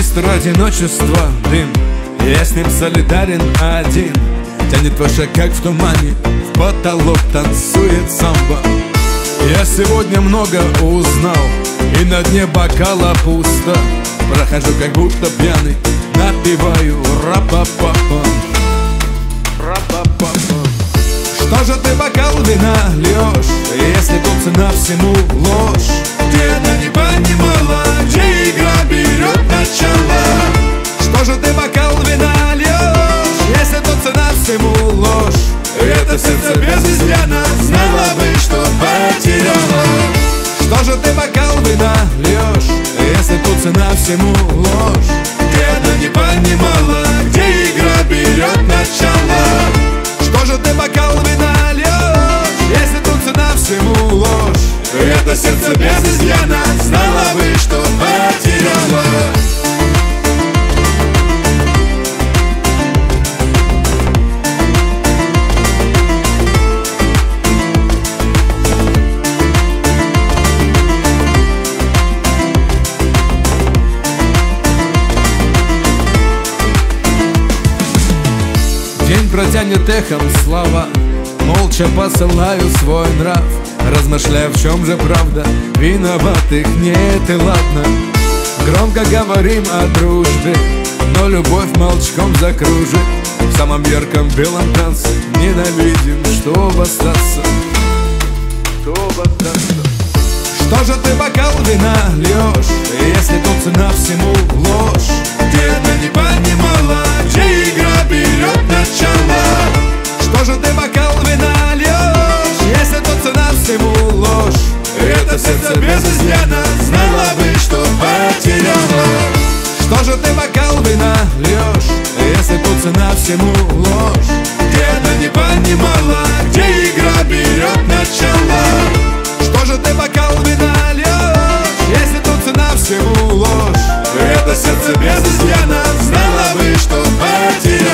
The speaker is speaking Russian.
быстро одиночество, дым. Я с ним солидарен один. Тянет выше, как в тумане, в потолок танцует самбо. Я сегодня много узнал, и на дне бокала пусто. Прохожу, как будто пьяный, напиваю ра-па-па-па. Что же ты бокал вина льешь, если тут цена всему ложь? Ты она не понимала, где игра берет начало. Что же ты бокал вина льешь, если тут цена всему ложь? Это сердце без изъяна знала бы, что потеряла. Что же ты бокал вина льешь, если тут цена всему ложь? Ты она не понимала, где игра берет начало. Что же ты бокал вина льешь, если тут цена всему ложь? Это сердце без изъяна знала бы, что потеряла. День протянет эхом слова, молча посылаю свой нрав, размышляя, в чем же правда, виноватых нет и ладно. Громко говорим о дружбе, но любовь молчком закружит. В самом ярком белом танце ненавидим, чтобы остаться. Что же ты бокал вина льешь, если тут цена всему ложь? Ты это не понимала, где игра берет начало. Что же ты бокал вина льешь, если тут цена всему ложь? Это сердце без изъяна знала бы, что потеряла. Что же ты бокал вина льешь, если тут цена всему ложь? Ты это не понимала, где игра берет начало. Что же ты бокал вина льешь, если тут цена всему ложь? Это сердце без изъяна знала бы, что потеряла.